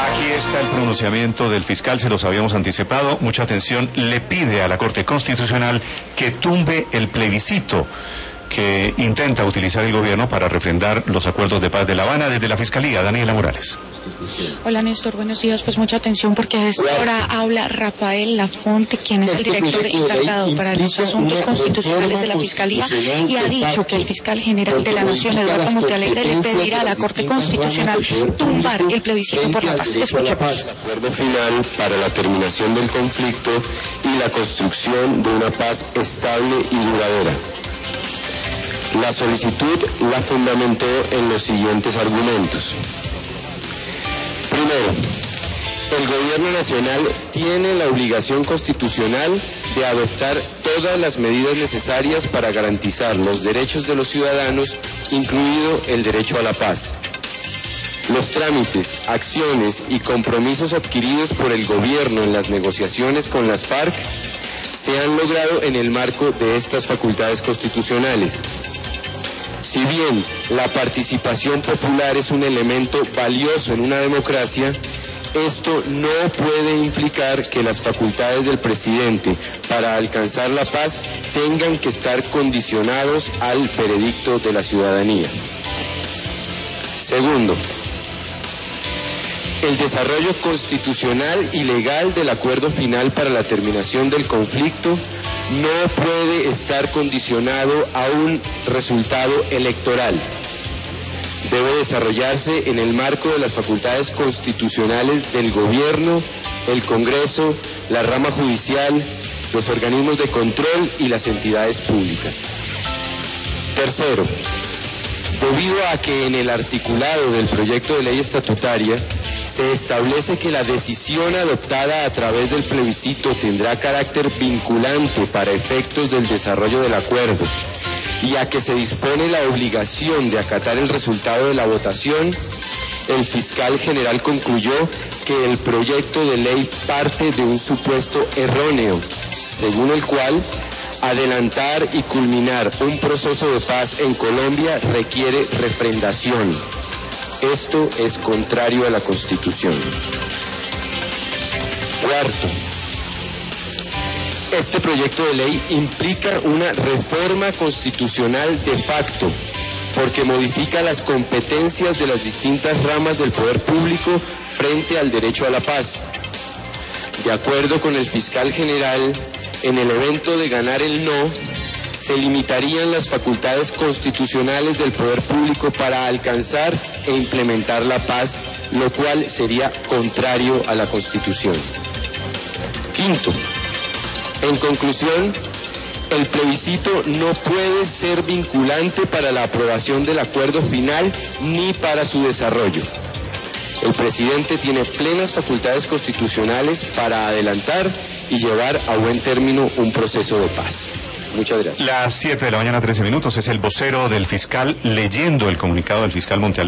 Aquí está el pronunciamiento del fiscal, se los habíamos anticipado. Mucha atención, le pide a la Corte Constitucional que tumbe el plebiscito que intenta utilizar el gobierno para refrendar los acuerdos de paz de La Habana. Desde la Fiscalía, Daniela Morales. Hola Néstor, buenos días. Pues mucha atención porque a esta hora habla Rafael Lafonte, quien es el director encargado para los asuntos constitucionales de la Fiscalía, y ha dicho que el fiscal general de la Nación, Eduardo Montealegre, le pedirá a la Corte Constitucional tumbar el plebiscito por la paz. Escuchemos. El acuerdo final para la terminación del conflicto y la construcción de una paz estable y duradera. La solicitud la fundamentó en los siguientes argumentos. Primero, el gobierno nacional tiene la obligación constitucional de adoptar todas las medidas necesarias para garantizar los derechos de los ciudadanos, incluido el derecho a la paz. Los trámites, acciones y compromisos adquiridos por el gobierno en las negociaciones con las FARC se han logrado en el marco de estas facultades constitucionales. Si bien la participación popular es un elemento valioso en una democracia, esto no puede implicar que las facultades del presidente para alcanzar la paz tengan que estar condicionados al veredicto de la ciudadanía. Segundo, el desarrollo constitucional y legal del acuerdo final para la terminación del conflicto no puede estar condicionado a un resultado electoral. Debe desarrollarse en el marco de las facultades constitucionales del gobierno, el Congreso, la rama judicial, los organismos de control y las entidades públicas. Tercero, debido a que en el articulado del proyecto de ley estatutaria se establece que la decisión adoptada a través del plebiscito tendrá carácter vinculante para efectos del desarrollo del acuerdo, y a que se dispone la obligación de acatar el resultado de la votación, el fiscal general concluyó que el proyecto de ley parte de un supuesto erróneo, según el cual adelantar y culminar un proceso de paz en Colombia requiere refrendación. Esto es contrario a la Constitución. Cuarto, este proyecto de ley implica una reforma constitucional de facto, porque modifica las competencias de las distintas ramas del poder público frente al derecho a la paz. De acuerdo con el fiscal general, en el evento de ganar el no, se limitarían las facultades constitucionales del poder público para alcanzar e implementar la paz, lo cual sería contrario a la Constitución. Quinto, en conclusión, el plebiscito no puede ser vinculante para la aprobación del acuerdo final ni para su desarrollo. El presidente tiene plenas facultades constitucionales para adelantar y llevar a buen término un proceso de paz. Muchas gracias. Las 7 de la mañana, 13 minutos, es el vocero del fiscal leyendo el comunicado del fiscal Montealegre.